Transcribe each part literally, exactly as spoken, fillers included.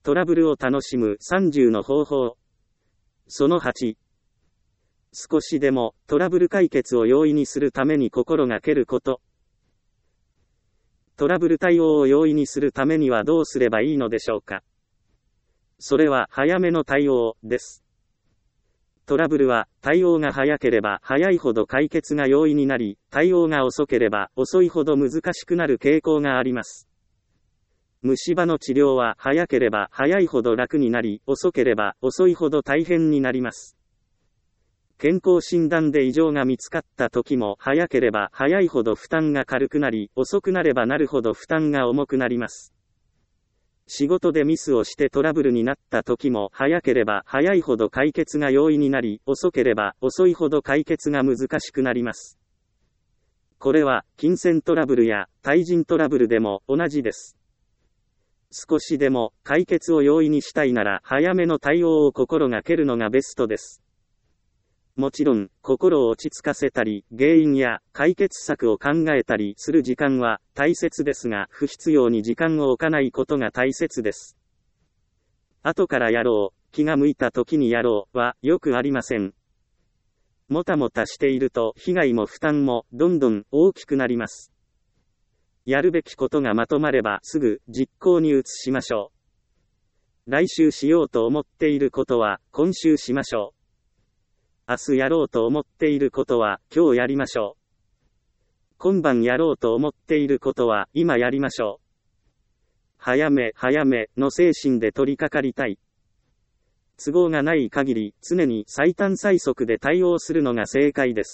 トラブルを楽しむさんじゅうの方法。そのはち。少しでもトラブル解決を容易にするために心がけること。トラブル対応を容易にするためにはどうすればいいのでしょうか。それは早めの対応です。トラブルは対応が早ければ早いほど解決が容易になり、対応が遅ければ遅いほど難しくなる傾向があります。虫歯の治療は早ければ早いほど楽になり、遅ければ遅いほど大変になります。健康診断で異常が見つかった時も早ければ早いほど負担が軽くなり、遅くなればなるほど負担が重くなります。仕事でミスをしてトラブルになった時も早ければ早いほど解決が容易になり、遅ければ遅いほど解決が難しくなります。これは金銭トラブルや対人トラブルでも同じです。少しでも解決を容易にしたいなら早めの対応を心がけるのがベストです。もちろん、心を落ち着かせたり、原因や解決策を考えたりする時間は大切ですが、不必要に時間を置かないことが大切です。後からやろう、気が向いた時にやろうはよくありません。もたもたしていると被害も負担もどんどん大きくなります。やるべきことがまとまればすぐ実行に移しましょう。来週しようと思っていることは今週しましょう。明日やろうと思っていることは今日やりましょう。今晩やろうと思っていることは今やりましょう。早め早めの精神で取り掛かりたい。都合がない限り常に最短最速で対応するのが正解です。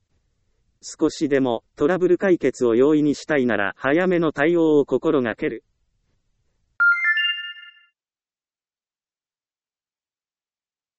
少しでもトラブル解決を容易にしたいなら早めの対応を心がける。